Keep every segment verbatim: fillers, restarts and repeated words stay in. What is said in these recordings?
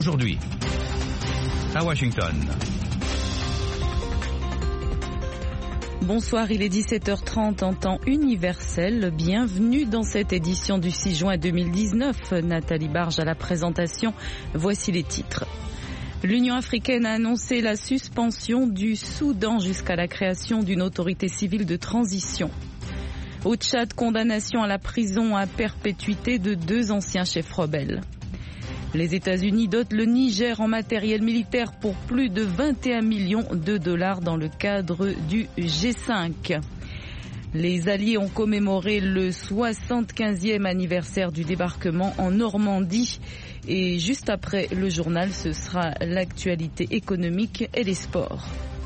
Aujourd'hui, à Washington. Bonsoir, il est dix-sept heures trente en temps universel. Bienvenue dans cette édition du six juin deux mille dix-neuf. Nathalie Barge à la présentation. Voici les titres. L'Union africaine a annoncé la suspension du Soudan jusqu'à la création d'une autorité civile de transition. Au Tchad, condamnation à la prison à perpétuité de deux anciens chefs rebelles. Les États-Unis dotent le Niger en matériel militaire pour plus de vingt et un millions de dollars dans le cadre du G cinq. Les Alliés ont commémoré le soixante-quinzième anniversaire du débarquement en Normandie. Et juste après le journal, ce sera l'actualité économique et les sports.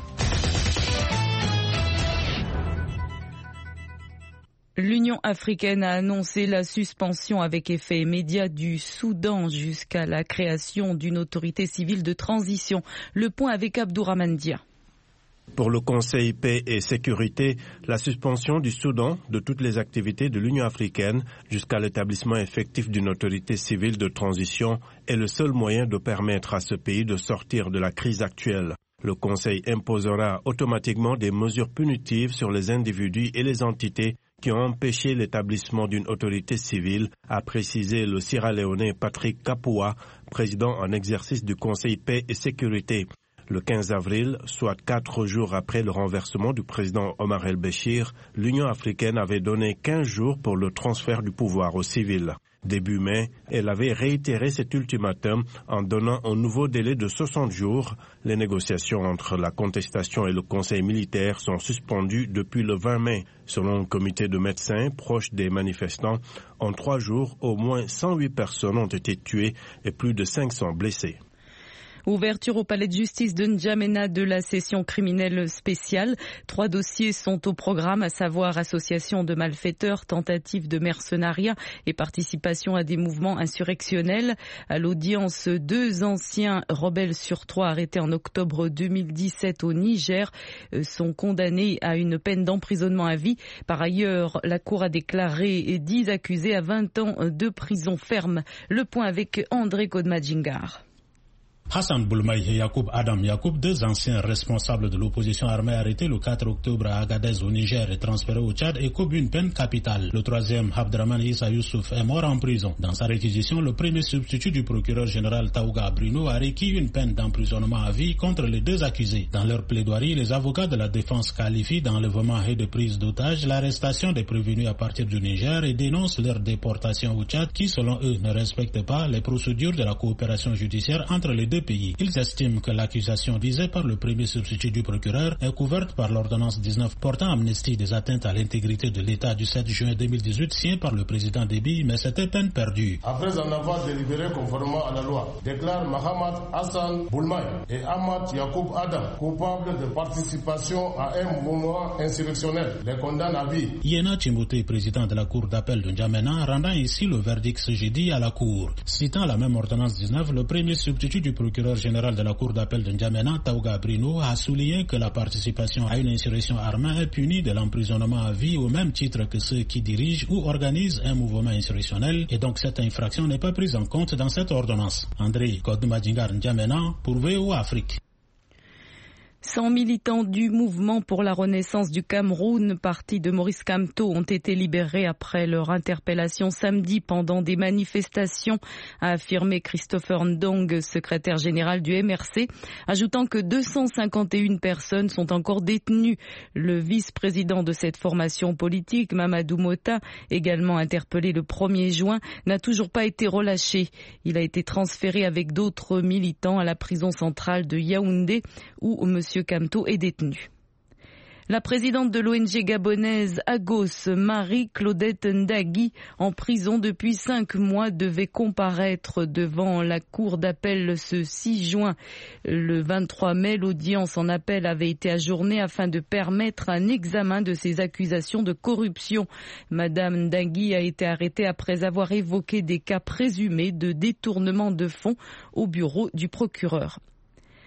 L'Union africaine a annoncé la suspension avec effet immédiat du Soudan jusqu'à la création d'une autorité civile de transition. Le point avec Abdourahmane Dia. Pour le Conseil paix et sécurité, la suspension du Soudan de toutes les activités de l'Union africaine jusqu'à l'établissement effectif d'une autorité civile de transition est le seul moyen de permettre à ce pays de sortir de la crise actuelle. Le Conseil imposera automatiquement des mesures punitives sur les individus et les entités qui ont empêché l'établissement d'une autorité civile, a précisé le Sierra-Léonais Patrick Kapoua, président en exercice du Conseil paix et sécurité. Le quinze avril, soit quatre jours après le renversement du président Omar el-Béchir, l'Union africaine avait donné quinze jours pour le transfert du pouvoir aux civils. Début mai, elle avait réitéré cet ultimatum en donnant un nouveau délai de soixante jours. Les négociations entre la contestation et le conseil militaire sont suspendues depuis le vingt mai. Selon le comité de médecins proches des manifestants, en trois jours, au moins cent huit personnes ont été tuées et plus de cinq cents blessées. Ouverture au palais de justice de N'Djamena de la session criminelle spéciale. Trois dossiers sont au programme, à savoir association de malfaiteurs, tentative de mercenariat et participation à des mouvements insurrectionnels. À l'audience, deux anciens rebelles sur trois arrêtés en octobre deux mille dix-sept au Niger sont condamnés à une peine d'emprisonnement à vie. Par ailleurs, la Cour a déclaré dix accusés à vingt ans de prison ferme. Le point avec André Kodmadjingar. Hassan Boulmaï et Yacoub Adam Yacoub, deux anciens responsables de l'opposition armée arrêtés le quatre octobre à Agadez au Niger et transférés au Tchad, écopent une peine capitale. Le troisième, Abdraman Issa Youssouf, est mort en prison. Dans sa réquisition, le premier substitut du procureur général Taouga Bruno a requis une peine d'emprisonnement à vie contre les deux accusés. Dans leur plaidoirie, les avocats de la défense qualifient d'enlèvement et de prise d'otage l'arrestation des prévenus à partir du Niger et dénoncent leur déportation au Tchad qui, selon eux, ne respecte pas les procédures de la coopération judiciaire entre les deux pays. Ils estiment que l'accusation visée par le premier substitut du procureur est couverte par l'ordonnance dix-neuf portant amnistie des atteintes à l'intégrité de l'État du sept juin deux mille dix-huit signée par le président Déby, mais c'était peine perdue. Après en avoir délibéré conformément à la loi, déclare Mohamed Hassan Boulmaï et Ahmad Yacoub Adam coupables de participation à un mouvement insurrectionnel. Les condamne à vie. Yéna Timothée, président de la Cour d'appel de N'Djamena, rendant ici le verdict ce jeudi à la Cour. Citant la même ordonnance dix-neuf, le premier substitut du procureur général de la Cour d'appel de N'Djamena, Taouga Bruno, a souligné que la participation à une insurrection armée est punie de l'emprisonnement à vie au même titre que ceux qui dirigent ou organisent un mouvement insurrectionnel et donc cette infraction n'est pas prise en compte dans cette ordonnance. André Kodmadjingar N'Djamena pour V O Afrique. cent militants du mouvement pour la renaissance du Cameroun, parti de Maurice Kamto, ont été libérés après leur interpellation samedi pendant des manifestations, a affirmé Christopher Ndong, secrétaire général du M R C, ajoutant que deux cent cinquante et une personnes sont encore détenues. Le vice-président de cette formation politique, Mamadou Mota, également interpellé le premier juin, n'a toujours pas été relâché. Il a été transféré avec d'autres militants à la prison centrale de Yaoundé, où M. Kamto est détenu. La présidente de l'O N G gabonaise Agos, Marie-Claudette Ndagui, en prison depuis cinq mois, devait comparaître devant la cour d'appel ce six juin. Le vingt-trois mai, l'audience en appel avait été ajournée afin de permettre un examen de ses accusations de corruption. Madame Ndagui a été arrêtée après avoir évoqué des cas présumés de détournement de fonds au bureau du procureur.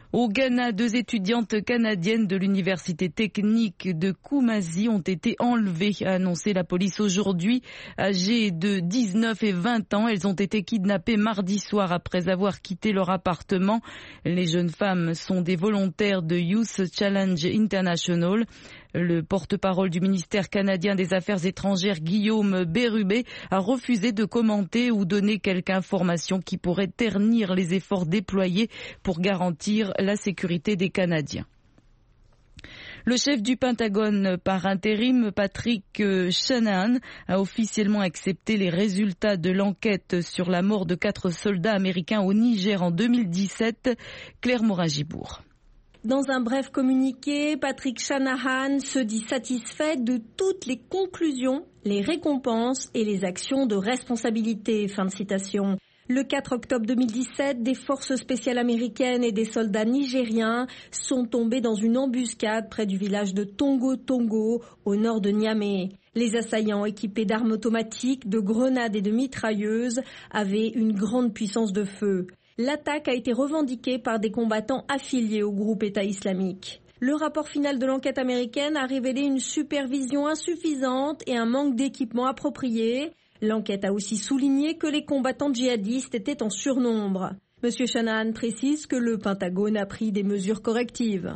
Au Ghana, deux étudiantes canadiennes de l'université technique de Kumasi ont été enlevées, a annoncé la police aujourd'hui. Âgées de dix-neuf et vingt ans, elles ont été kidnappées mardi soir après avoir quitté leur appartement. Les jeunes femmes sont des volontaires de Youth Challenge International. Le porte-parole du ministère canadien des Affaires étrangères, Guillaume Bérubé, a refusé de commenter ou donner quelque information qui pourrait ternir les efforts déployés pour garantir la sécurité des Canadiens. Le chef du Pentagone par intérim, Patrick Shanahan, a officiellement accepté les résultats de l'enquête sur la mort de quatre soldats américains au Niger en deux mille dix-sept. Claire Morin-Gibourg. Dans un bref communiqué, Patrick Shanahan se dit satisfait de toutes les conclusions, les récompenses et les actions de responsabilité. Fin de citation. Le quatre octobre deux mille dix-sept, des forces spéciales américaines et des soldats nigériens sont tombés dans une embuscade près du village de Tongo Tongo, au nord de Niamey. Les assaillants équipés d'armes automatiques, de grenades et de mitrailleuses avaient une grande puissance de feu. L'attaque a été revendiquée par des combattants affiliés au groupe État islamique. Le rapport final de l'enquête américaine a révélé une supervision insuffisante et un manque d'équipement approprié. L'enquête a aussi souligné que les combattants djihadistes étaient en surnombre. Monsieur Shanahan précise que le Pentagone a pris des mesures correctives.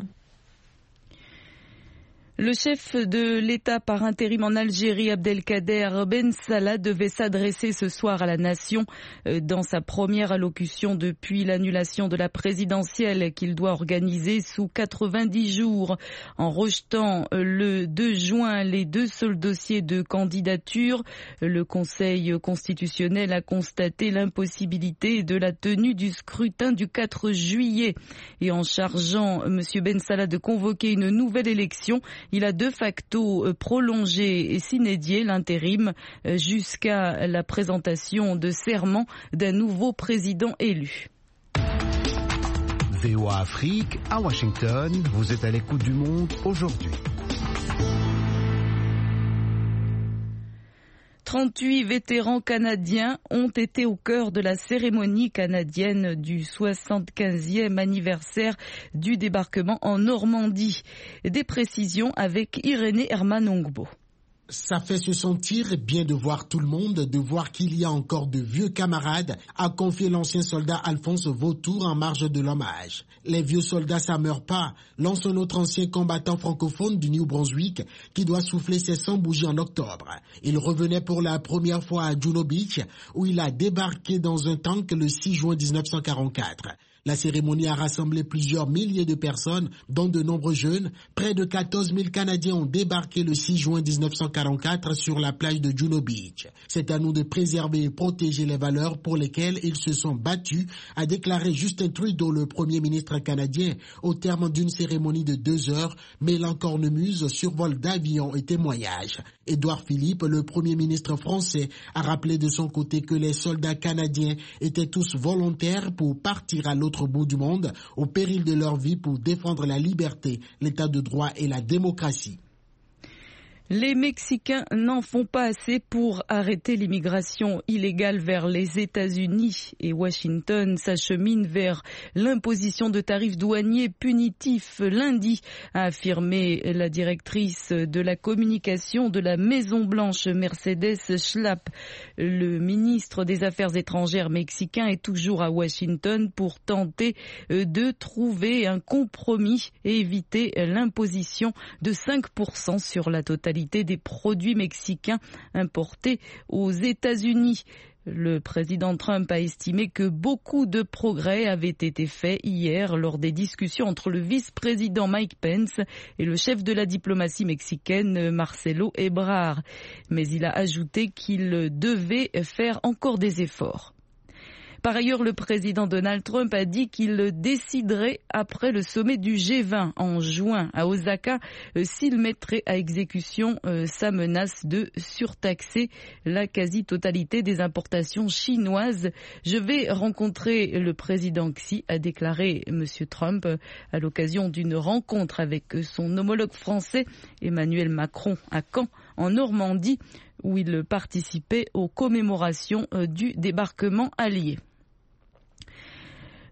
Le chef de l'État par intérim en Algérie, Abdelkader Ben Salah, devait s'adresser ce soir à la nation dans sa première allocution depuis l'annulation de la présidentielle qu'il doit organiser sous quatre-vingt-dix jours. En rejetant le deux juin les deux seuls dossiers de candidature, le Conseil constitutionnel a constaté l'impossibilité de la tenue du scrutin du quatre juillet. Et en chargeant M. Ben Salah de convoquer une nouvelle élection, il a de facto prolongé et s'inédié l'intérim jusqu'à la présentation de serment d'un nouveau président élu. V O A Afrique, à Washington, vous êtes à l'écoute du monde aujourd'hui. trente-huit vétérans canadiens ont été au cœur de la cérémonie canadienne du soixante-quinzième anniversaire du débarquement en Normandie. Des précisions avec Irénée Hermanongbo. Ça fait se sentir bien de voir tout le monde, de voir qu'il y a encore de vieux camarades, a confié l'ancien soldat Alphonse Vautour en marge de l'hommage. Les vieux soldats, ça meurt pas, lance un autre ancien combattant francophone du New Brunswick qui doit souffler ses cent bougies en octobre. Il revenait pour la première fois à Juno Beach où il a débarqué dans un tank le six juin dix-neuf cent quarante-quatre. La cérémonie a rassemblé plusieurs milliers de personnes, dont de nombreux jeunes. Près de quatorze mille Canadiens ont débarqué le six juin dix-neuf cent quarante-quatre sur la plage de Juno Beach. C'est à nous de préserver et protéger les valeurs pour lesquelles ils se sont battus, a déclaré Justin Trudeau, le premier ministre canadien, au terme d'une cérémonie de deux heures, mêlant cornemuse, survol d'avions et témoignages. Édouard Philippe, le premier ministre français, a rappelé de son côté que les soldats canadiens étaient tous volontaires pour partir à l'autre bout du monde, au péril de leur vie pour défendre la liberté, l'état de droit et la démocratie. Les Mexicains n'en font pas assez pour arrêter l'immigration illégale vers les États-Unis et Washington s'achemine vers l'imposition de tarifs douaniers punitifs lundi, a affirmé la directrice de la communication de la Maison-Blanche, Mercedes Schlapp. Le ministre des Affaires étrangères mexicain est toujours à Washington pour tenter de trouver un compromis et éviter l'imposition de cinq pour cent sur la totalité des produits mexicains importés aux États-Unis. Le président Trump a estimé que beaucoup de progrès avaient été faits hier lors des discussions entre le vice-président Mike Pence et le chef de la diplomatie mexicaine Marcelo Ebrard. Mais il a ajouté qu'il devait faire encore des efforts. Par ailleurs, le président Donald Trump a dit qu'il déciderait après le sommet du G vingt en juin à Osaka s'il mettrait à exécution sa menace de surtaxer la quasi-totalité des importations chinoises. Je vais rencontrer le président Xi, a déclaré M. Trump à l'occasion d'une rencontre avec son homologue français Emmanuel Macron à Caen, en Normandie, où il participait aux commémorations du débarquement allié.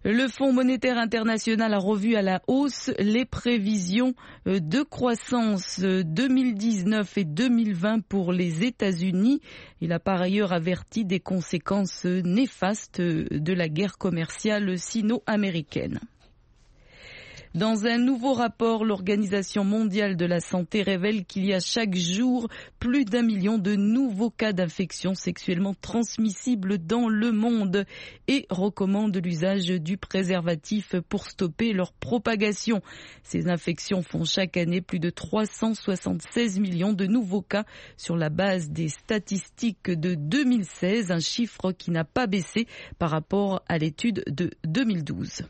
Le Fonds monétaire international a revu à la hausse les prévisions de croissance deux mille dix-neuf et deux mille vingt pour les États-Unis. Il a par ailleurs averti des conséquences néfastes de la guerre commerciale sino-américaine. Dans un nouveau rapport, l'Organisation mondiale de la santé révèle qu'il y a chaque jour plus d'un million de nouveaux cas d'infections sexuellement transmissibles dans le monde et recommande l'usage du préservatif pour stopper leur propagation. Ces infections font chaque année plus de trois cent soixante-seize millions de nouveaux cas sur la base des statistiques de deux mille seize, un chiffre qui n'a pas baissé par rapport à l'étude de deux mille douze.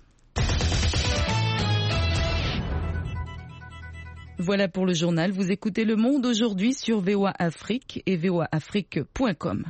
Voilà pour le journal. Vous écoutez Le Monde aujourd'hui sur V O A Afrique et v o a afrique point com.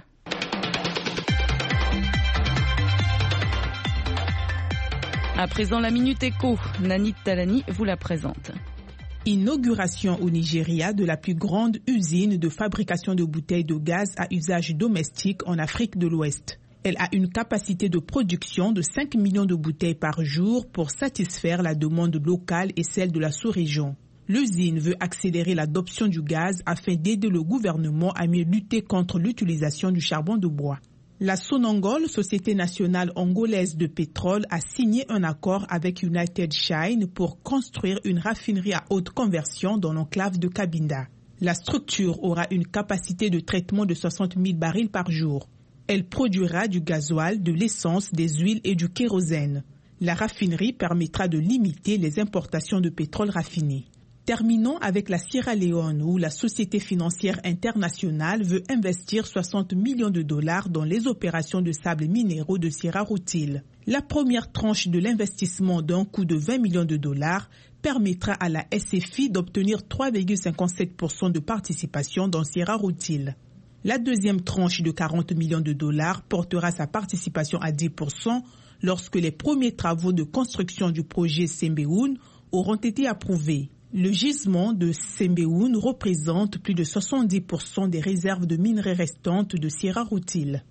À présent, la Minute Éco. Nanit Talani vous la présente. Inauguration au Nigeria de la plus grande usine de fabrication de bouteilles de gaz à usage domestique en Afrique de l'Ouest. Elle a une capacité de production de cinq millions de bouteilles par jour pour satisfaire la demande locale et celle de la sous-région. L'usine veut accélérer l'adoption du gaz afin d'aider le gouvernement à mieux lutter contre l'utilisation du charbon de bois. La Sonangol, société nationale angolaise de pétrole, a signé un accord avec United Shine pour construire une raffinerie à haute conversion dans l'enclave de Cabinda. La structure aura une capacité de traitement de soixante mille barils par jour. Elle produira du gasoil, de l'essence, des huiles et du kérosène. La raffinerie permettra de limiter les importations de pétrole raffiné. Terminons avec la Sierra Leone où la société financière internationale veut investir soixante millions de dollars dans les opérations de sable minéraux de Sierra Rutile. La première tranche de l'investissement d'un coût de vingt millions de dollars permettra à la S F I d'obtenir trois virgule cinquante-sept pour cent de participation dans Sierra Rutile. La deuxième tranche de quarante millions de dollars portera sa participation à dix pour cent lorsque les premiers travaux de construction du projet Sembeoun auront été approuvés. Le gisement de Sembeoun représente plus de soixante-dix pour cent des réserves de minerais restantes de Sierra Rutile.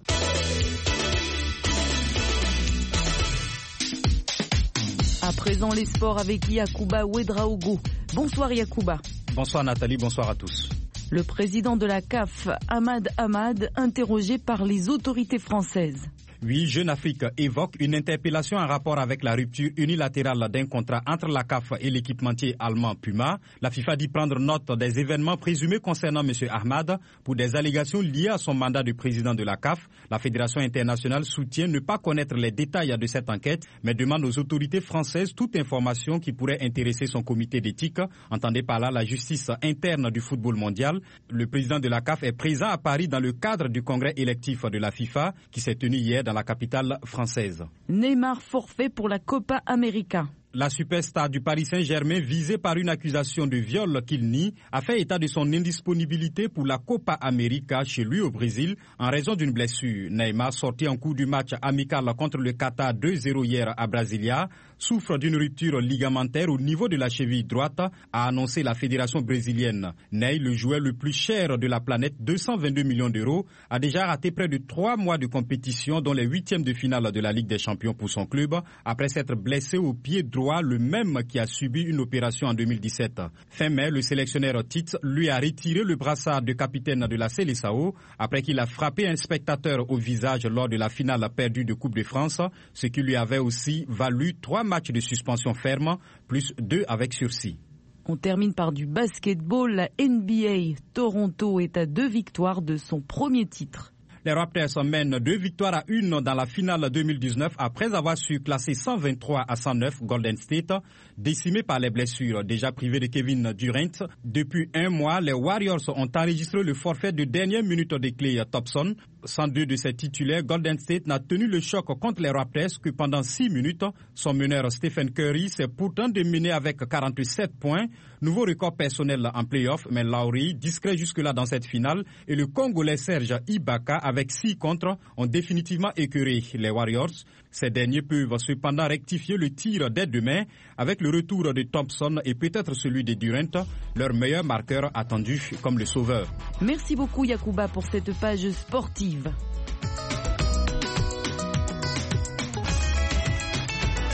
À présent, les sports avec Yacouba Ouedraogo. Bonsoir Yacouba. Bonsoir Nathalie, bonsoir à tous. Le président de la C A F, Ahmad Ahmad, interrogé par les autorités françaises. Oui, Jeune Afrique évoque une interpellation en rapport avec la rupture unilatérale d'un contrat entre la C A F et l'équipementier allemand Puma. La FIFA dit prendre note des événements présumés concernant M. Ahmad pour des allégations liées à son mandat de président de la C A F. La Fédération internationale soutient ne pas connaître les détails de cette enquête, mais demande aux autorités françaises toute information qui pourrait intéresser son comité d'éthique. Entendez par là la justice interne du football mondial. Le président de la C A F est présent à Paris dans le cadre du congrès électif de la FIFA qui s'est tenu hier dans la capitale française. Neymar forfait pour la Copa América. La superstar du Paris Saint-Germain, visée par une accusation de viol qu'il nie, a fait état de son indisponibilité pour la Copa América chez lui au Brésil en raison d'une blessure. Neymar, sorti en cours du match amical contre le Qatar deux zéro hier à Brasilia, souffre d'une rupture ligamentaire au niveau de la cheville droite, a annoncé la fédération brésilienne. Ney, le joueur le plus cher de la planète, deux cent vingt-deux millions d'euros, a déjà raté près de trois mois de compétition, dont les huitièmes de finale de la Ligue des Champions pour son club, après s'être blessé au pied droit, le même qui a subi une opération en deux mille dix-sept. Fin mai, le sélectionneur Tite lui a retiré le brassard de capitaine de la Seleção après qu'il a frappé un spectateur au visage lors de la finale perdue de Coupe de France, ce qui lui avait aussi valu trois matchs de suspension ferme, plus deux avec sursis. On termine par du basketball. La N B A. Toronto est à deux victoires de son premier titre. Les Raptors mènent deux victoires à une dans la finale deux mille dix-neuf après avoir su classer cent vingt-trois à cent neuf Golden State, décimé par les blessures. Déjà privés de Kevin Durant, depuis un mois, les Warriors ont enregistré le forfait de dernière minute de Klay Thompson. Sans deux de ses titulaires, Golden State n'a tenu le choc contre les Raptors que pendant six minutes. Son meneur Stephen Curry s'est pourtant démené avec quarante-sept points. Nouveau record personnel en play-off, mais Lowry, discret jusque-là dans cette finale, et le Congolais Serge Ibaka, avec six contre, ont définitivement écœuré les Warriors. Ces derniers peuvent cependant rectifier le tir dès demain avec le retour de Thompson et peut-être celui de Durant, leur meilleur marqueur attendu comme le sauveur. Merci beaucoup Yacouba pour cette page sportive.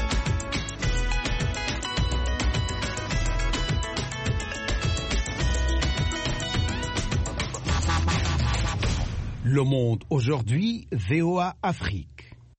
Le Monde aujourd'hui, V O A Afrique.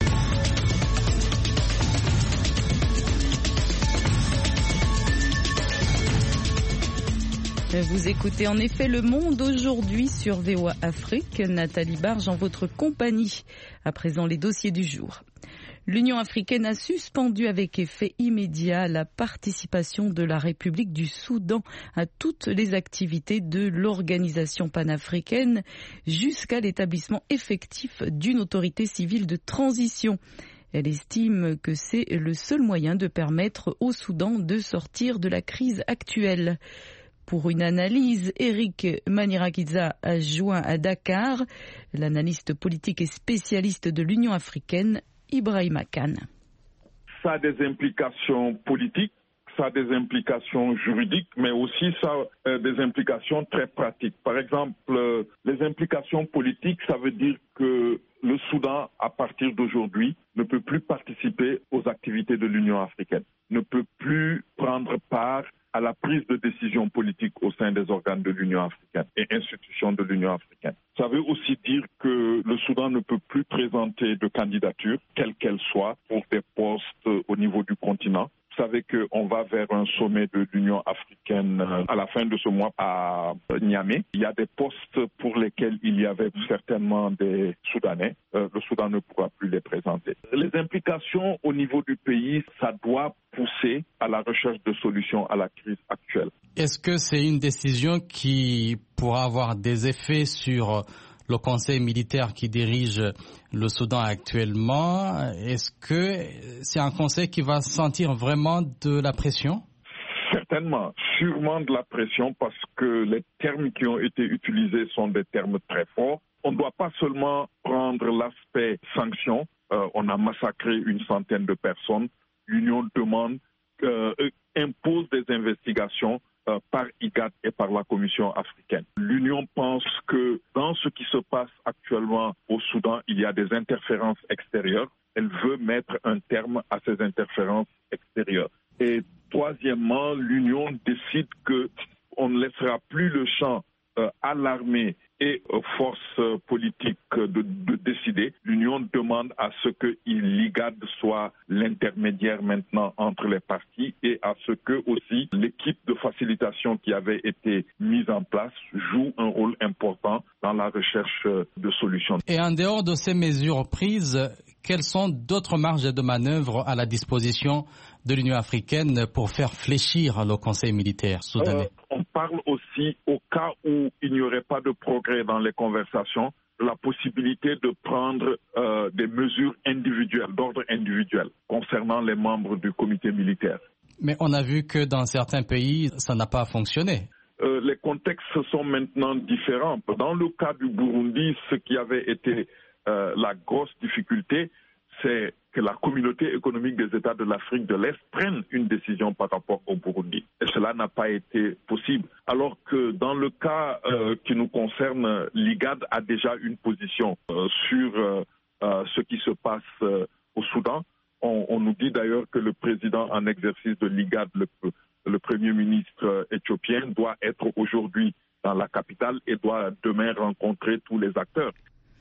Vous écoutez en effet Le Monde aujourd'hui sur V O A Afrique. Nathalie Barge en votre compagnie. À présent, les dossiers du jour. L'Union africaine a suspendu avec effet immédiat la participation de la République du Soudan à toutes les activités de l'organisation panafricaine jusqu'à l'établissement effectif d'une autorité civile de transition. Elle estime que c'est le seul moyen de permettre au Soudan de sortir de la crise actuelle. Pour une analyse, Eric Manirakiza a joint à Dakar l'analyste politique et spécialiste de l'Union africaine, Ibrahima Kane. Ça a des implications politiques, ça a des implications juridiques, mais aussi ça a des implications très pratiques. Par exemple, les implications politiques, ça veut dire que le Soudan, à partir d'aujourd'hui, ne peut plus participer aux activités de l'Union africaine, ne peut plus prendre part à la prise de décision politique au sein des organes de l'Union africaine et institutions de l'Union africaine. Ça veut aussi dire que le Soudan ne peut plus présenter de candidature, quelle qu'elle soit, pour des postes au niveau du continent. Vous savez qu'on va vers un sommet de l'Union africaine à la fin de ce mois à Niamey. Il y a des postes pour lesquels il y avait certainement des Soudanais. Euh, le Soudan ne pourra plus les présenter. Les implications au niveau du pays, ça doit pousser à la recherche de solutions à la crise actuelle. Est-ce que c'est une décision qui pourra avoir des effets sur le conseil militaire qui dirige le Soudan actuellement? Est-ce que c'est un conseil qui va sentir vraiment de la pression? Certainement, sûrement de la pression parce que les termes qui ont été utilisés sont des termes très forts. On ne doit pas seulement prendre l'aspect sanction. Euh, on a massacré une centaine de personnes. L'Union demande, euh, impose des investigations euh, par I G A D et par la Commission africaine. L'Union pense que dans ce qui se passe actuellement au Soudan, il y a des interférences extérieures. Elle veut mettre un terme à ces interférences extérieures. Et troisièmement, l'Union décide qu'on ne laissera plus le champ euh, à l'armée et aux forces politiques de, de décider. L'Union demande à ce que l'I G A D soit l'intermédiaire maintenant entre les parties et à ce que aussi l'équipe de facilitation qui avait été mise en place joue un rôle important dans la recherche de solutions. Et en dehors de ces mesures prises, quelles sont d'autres marges de manœuvre à la disposition de l'Union africaine pour faire fléchir le Conseil militaire soudanais? euh, On parle aussi, au cas où il n'y aurait pas de progrès dans les conversations, la possibilité de prendre euh, des mesures individuelles, d'ordre individuel, concernant les membres du comité militaire. Mais on a vu que dans certains pays, ça n'a pas fonctionné. Euh, les contextes sont maintenant différents. Dans le cas du Burundi, ce qui avait été euh, la grosse difficulté, c'est que la communauté économique des États de l'Afrique de l'Est prenne une décision par rapport au Burundi. Et cela n'a pas été possible. Alors que dans le cas euh, qui nous concerne, l'I G A D a déjà une position euh, sur euh, euh, ce qui se passe euh, au Soudan. On, on nous dit d'ailleurs que le président en exercice de l'I G A D, le, le Premier ministre éthiopien, doit être aujourd'hui dans la capitale et doit demain rencontrer tous les acteurs.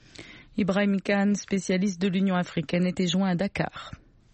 Ibrahim Kane, spécialiste de l'Union africaine, était joint à Dakar.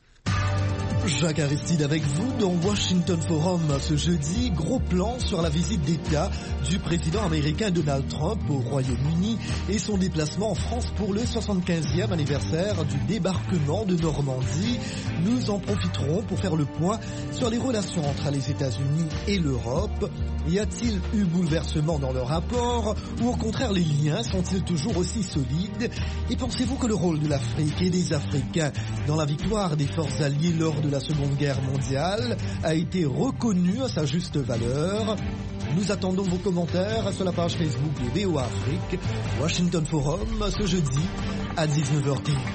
Jacques Aristide avec vous dans Washington Forum ce jeudi. Gros plan sur la visite d'État du président américain Donald Trump au Royaume-Uni et son déplacement en France pour le soixante-quinzième anniversaire du débarquement de Normandie. Nous en profiterons pour faire le point sur les relations entre les États-Unis et l'Europe. Y a-t-il eu bouleversement dans le rapport ou au contraire les liens sont-ils toujours aussi solides? Et pensez-vous que le rôle de l'Afrique et des Africains dans la victoire des forces alliées lors de la Seconde Guerre mondiale a été reconnu à sa juste valeur? Nous attendons vos commentaires sur la page Facebook de V O A Afrique, Washington Forum, ce jeudi à dix-neuf heures trente.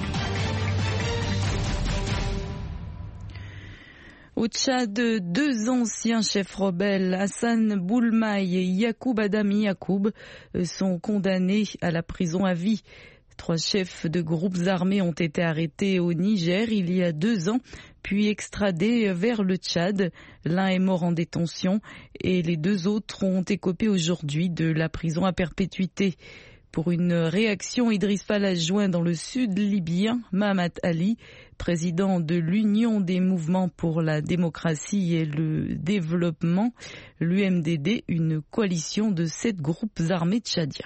Au Tchad, deux anciens chefs rebelles, Hassan Boulmaï et Yacoub Adami Yacoub, sont condamnés à la prison à vie. Trois chefs de groupes armés ont été arrêtés au Niger il y a deux ans, puis extradés vers le Tchad. L'un est mort en détention et les deux autres ont écopé aujourd'hui de la prison à perpétuité. Pour une réaction, Idriss Fall joint dans le sud libyen Mahamat Ali, président de l'Union des mouvements pour la démocratie et le développement, l'U M D D, une coalition de sept groupes armés tchadiens.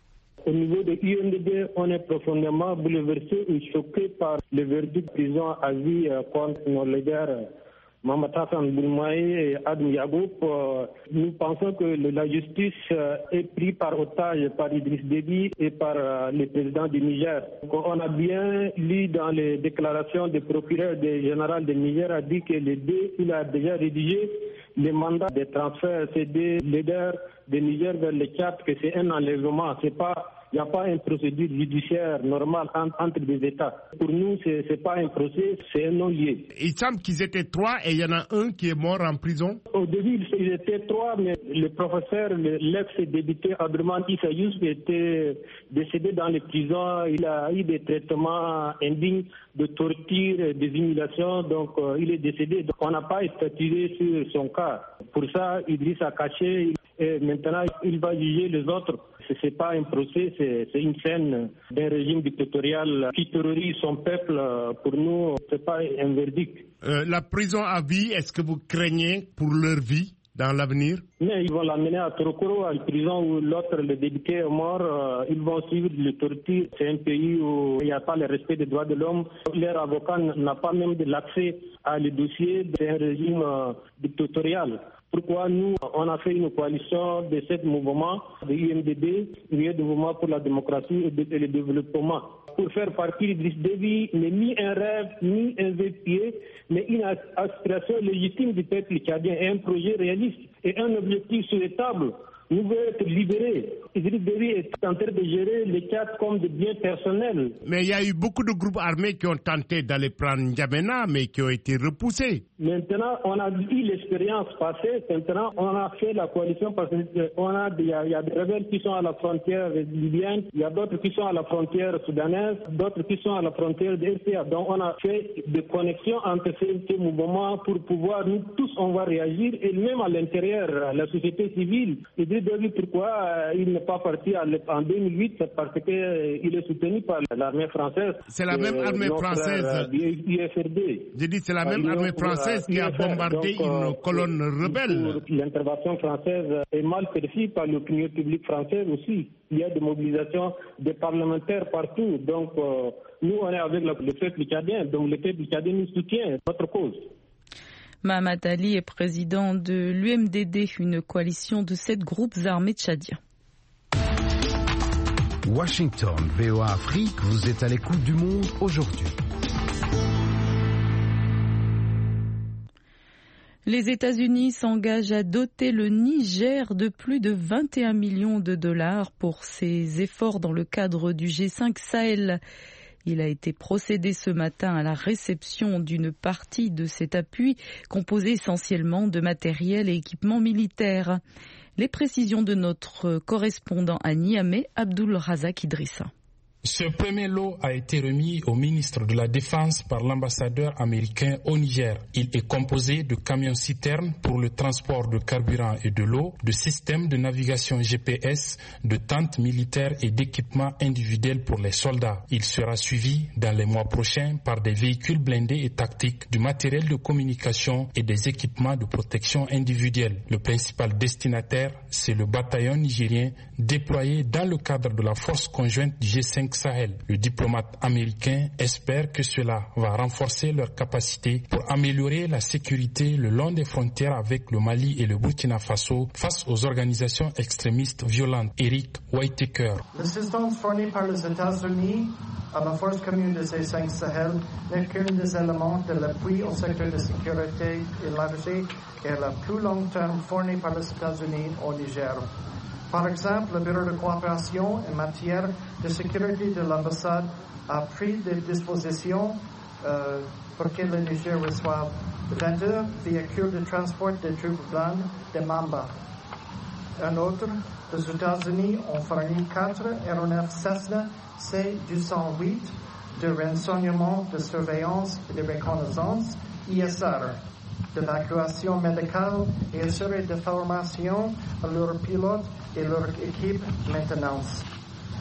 Au niveau de l'U M D D, on est profondément bouleversé et choqué par le verdict de prison à vie contre nos leaders Mohamed Hassan Boulmaï et Adam Yagoub. Nous pensons que la justice est prise par otage par Idriss Déby et par le président du Niger. On a bien lu dans les déclarations du procureur général du Niger a dit que les deux, il a déjà rédigé les mandats de transfert, c'est des leaders du Niger vers le Tchad, que c'est un enlèvement, c'est pas. Il n'y a pas une procédure judiciaire normale entre des États. Pour nous, ce n'est pas un procès, c'est un non-lieu. Il semble qu'ils étaient trois et il y en a un qui est mort en prison. Au début, ils étaient trois, mais le professeur, l'ex-député Abdurrahman Issa Youssouf était décédé dans les prisons. Il a eu des traitements indignes de torture, des humiliations, donc euh, il est décédé. Donc, on n'a pas statué sur son cas. Pour ça, Idriss a caché et maintenant il va juger les autres. Ce n'est pas un procès, c'est une scène d'un régime dictatorial qui terrorise son peuple. Pour nous, ce n'est pas un verdict. Euh, la prison à vie, est-ce que vous craignez pour leur vie dans l'avenir? Mais ils vont l'amener à Torokoro, à une prison où l'autre, le député est mort. Euh, ils vont suivre les tortures. C'est un pays où il n'y a pas le respect des droits de l'homme. Leur avocat n'a pas même de l'accès à le dossier. C'est un régime euh, dictatorial. Pourquoi nous, on a fait une coalition de sept mouvements, de U M D D, Union des mouvements pour la démocratie et, de, et le développement. Pour faire partie d'Idriss Déby, n'est ni un rêve, ni un vœu pied, mais une aspiration légitime du peuple tchadien et un projet réaliste et un objectif souhaitable. Nous voulons être libérés. Idriss Déby est en train de gérer les Tchad comme des biens personnels. Mais il y a eu beaucoup de groupes armés qui ont tenté d'aller prendre N'Djamena, mais qui ont été repoussés. Maintenant, on a eu l'expérience passée. Maintenant, on a fait la coalition parce qu'on a, il y a, il y a des rebelles qui sont à la frontière libyenne, il y a d'autres qui sont à la frontière soudanaise, d'autres qui sont à la frontière de R C A. Donc, on a fait des connexions entre ces, ces mouvements pour pouvoir, nous tous, on va réagir. Et même à l'intérieur, la société civile, Idriss Déby, pourquoi euh, il n'est pas parti en deux mille huit, c'est parce qu'il euh, est soutenu par l'armée française. C'est la même armée française. U F R D. J'ai dit c'est la même euh, armée française qui a bombardé donc, euh, une colonne rebelle. L'intervention française est mal perçue par l'opinion publique française aussi. Il y a des mobilisations des parlementaires partout. Donc euh, nous, on est avec le, le peuple tchadien. Donc le peuple tchadien nous soutient notre cause. Mahamat Ali est président de l'U M D D, une coalition de sept groupes armés tchadiens. Washington, V O A Afrique, vous êtes à l'écoute du monde aujourd'hui. Les États-Unis s'engagent à doter le Niger de plus de vingt et un millions de dollars pour ses efforts dans le cadre du G cinq Sahel. Il a été procédé ce matin à la réception d'une partie de cet appui, composé essentiellement de matériel et équipements militaires. Les précisions de notre correspondant à Niamey, Abdul Razak Idrissa. Ce premier lot a été remis au ministre de la Défense par l'ambassadeur américain au Niger. Il est composé de camions-citernes pour le transport de carburant et de l'eau, de systèmes de navigation G P S, de tentes militaires et d'équipements individuels pour les soldats. Il sera suivi dans les mois prochains par des véhicules blindés et tactiques, du matériel de communication et des équipements de protection individuelle. Le principal destinataire, c'est le bataillon nigérien déployé dans le cadre de la force conjointe du G cinq Sahel. Le diplomate américain espère que cela va renforcer leur capacité pour améliorer la sécurité le long des frontières avec le Mali et le Burkina Faso face aux organisations extrémistes violentes. Eric Whitaker. L'assistance fournie par les États-Unis à la force commune de G cinq Sahel n'est qu'un des éléments de l'appui au secteur de sécurité élargi et à la plus long terme fourni par les États-Unis au Niger. Par exemple, le Bureau de coopération en matière de sécurité de l'ambassade a pris des dispositions euh, pour que le Niger reçoive vingt-deux véhicules de transport de troupes blanches de Mamba. Un autre, les États-Unis ont fourni quatre aéronefs Cessna C deux cent huit de renseignement, de surveillance et de reconnaissance I S R, d'évacuation médicale et assurée de formation à leurs pilotes et leur équipe maintenance.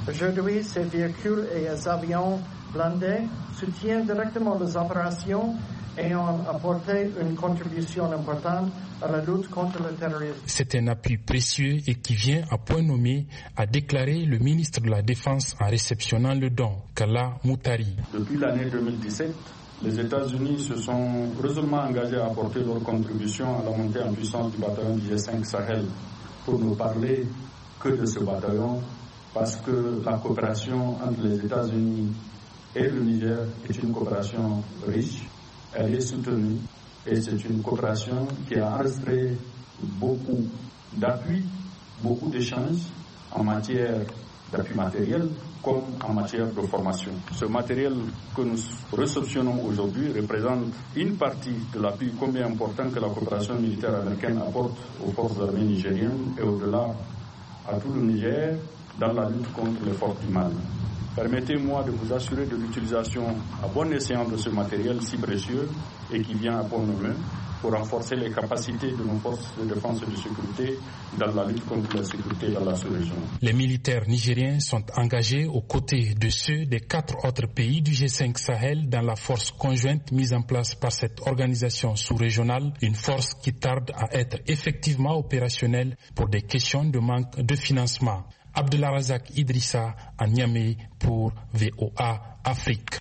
Aujourd'hui, ces véhicules et les avions blindés soutiennent directement les opérations et ont apporté une contribution importante à la lutte contre le terrorisme. C'est un appui précieux et qui vient à point nommé, a déclaré le ministre de la Défense en réceptionnant le don, Kalla Moutari. Depuis l'année deux mille dix-sept, les États-Unis se sont résolument engagés à apporter leur contribution à la montée en puissance du bataillon du G cinq Sahel pour ne parler que de ce bataillon parce que la coopération entre les États-Unis et le Niger est une coopération riche. Elle est soutenue et c'est une coopération qui a enregistré beaucoup d'appui, beaucoup d'échanges en matière d'appui matériel comme en matière de formation. Ce matériel que nous réceptionnons aujourd'hui représente une partie de l'appui combien important que la coopération militaire américaine apporte aux forces armées nigériennes et au-delà à tout le Niger dans la lutte contre les forces du mal. Permettez-moi de vous assurer de l'utilisation à bon escient de ce matériel si précieux et qui vient à bon moment pour renforcer les capacités de nos forces de défense et de sécurité dans la lutte contre la sécurité dans la sous-région. Les militaires nigériens sont engagés aux côtés de ceux des quatre autres pays du G cinq Sahel dans la force conjointe mise en place par cette organisation sous-régionale, une force qui tarde à être effectivement opérationnelle pour des questions de manque de financement. Abdulrazak Idrissa à Niamey pour V O A Afrique.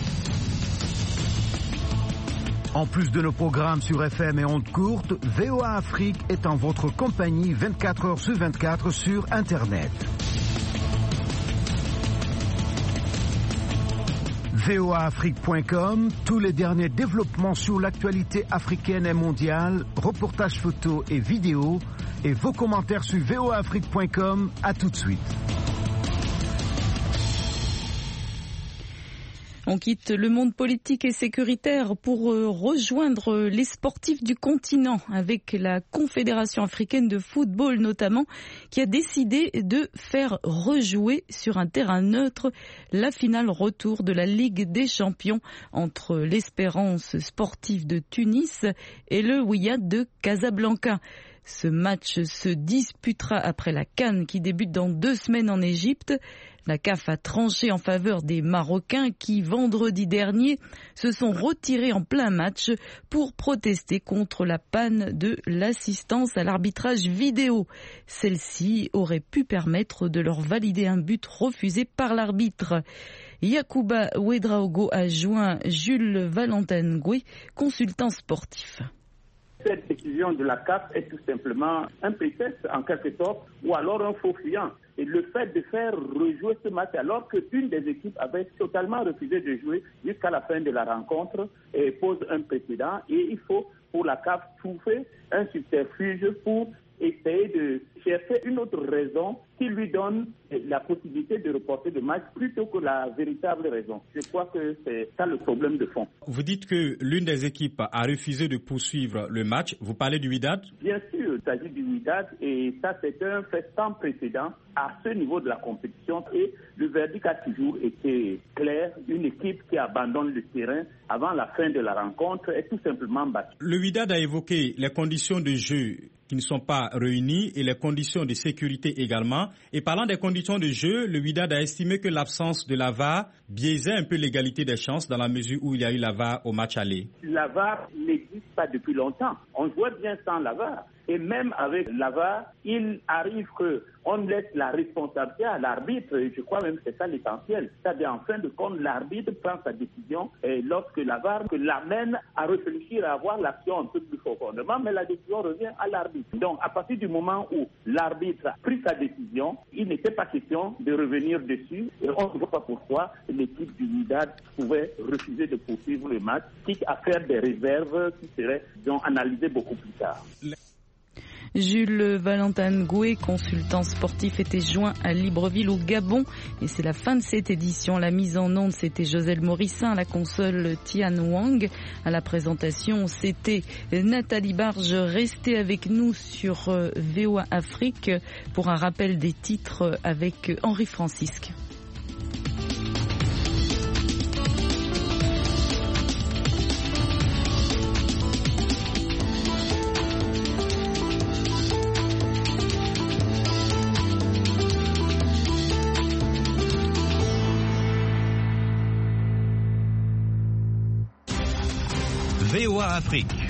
En plus de nos programmes sur F M et ondes courtes, V O A Afrique est en votre compagnie vingt-quatre heures sur vingt-quatre sur Internet. V O A Afrique point com, tous les derniers développements sur l'actualité africaine et mondiale, reportages photos et vidéos, et vos commentaires sur V O A Afrique point com. À tout de suite. On quitte le monde politique et sécuritaire pour rejoindre les sportifs du continent avec la Confédération africaine de football notamment qui a décidé de faire rejouer sur un terrain neutre la finale retour de la Ligue des champions entre l'Espérance sportive de Tunis et le Wydad de Casablanca. Ce match se disputera après la CAN qui débute dans deux semaines en Égypte. La C A F a tranché en faveur des Marocains qui, vendredi dernier, se sont retirés en plein match pour protester contre la panne de l'assistance à l'arbitrage vidéo. Celle-ci aurait pu permettre de leur valider un but refusé par l'arbitre. Yacouba Ouedraogo a joint Jules Valentin Goué, consultant sportif. Cette décision de la C A F est tout simplement un prétexte en quelque sorte ou alors un faux fuyant. Et le fait de faire rejouer ce match alors qu'une des équipes avait totalement refusé de jouer jusqu'à la fin de la rencontre et pose un précédent. Et il faut pour la C A F trouver un subterfuge pour essayer de chercher une autre raison qui lui donne la possibilité de reporter le match plutôt que la véritable raison. Je crois que c'est ça le problème de fond. Vous dites que l'une des équipes a refusé de poursuivre le match. Vous parlez du Wydad ? Bien sûr, il s'agit du Wydad et ça c'est un fait sans précédent à ce niveau de la compétition et le verdict a toujours été clair. Une équipe qui abandonne le terrain avant la fin de la rencontre est tout simplement battue. Le Wydad a évoqué les conditions de jeu qui ne sont pas réunies et les conditions de sécurité également. Et parlant des conditions de jeu, le Wydad a estimé que l'absence de la V A R biaisait un peu l'égalité des chances dans la mesure où il y a eu la V A R au match aller. La V A R n'existe pas depuis longtemps. On jouait bien sans la V A R. Et même avec la V A R, il arrive qu'on laisse la responsabilité à l'arbitre. Je crois même que c'est ça l'essentiel. C'est-à-dire, en fin de compte, l'arbitre prend sa décision et lorsque la V A R l'amène à réfléchir, à avoir l'action un peu plus profondément, mais la décision revient à l'arbitre. Donc, à partir du moment où l'arbitre a pris sa décision, il n'était pas question de revenir dessus. Et on ne voit pas pourquoi l'équipe du Wydad pouvait refuser de poursuivre le match, quitte à faire des réserves qui seraient donc, analysées beaucoup plus tard. Jules Valentin Goué, consultant sportif, était joint à Libreville au Gabon. Et c'est la fin de cette édition. La mise en onde, c'était Joselle Morissin, à la console Tian Wang. À la présentation, c'était Nathalie Barge. Restez avec nous sur V O A Afrique pour un rappel des titres avec Henri Francisque. VOA Afrique.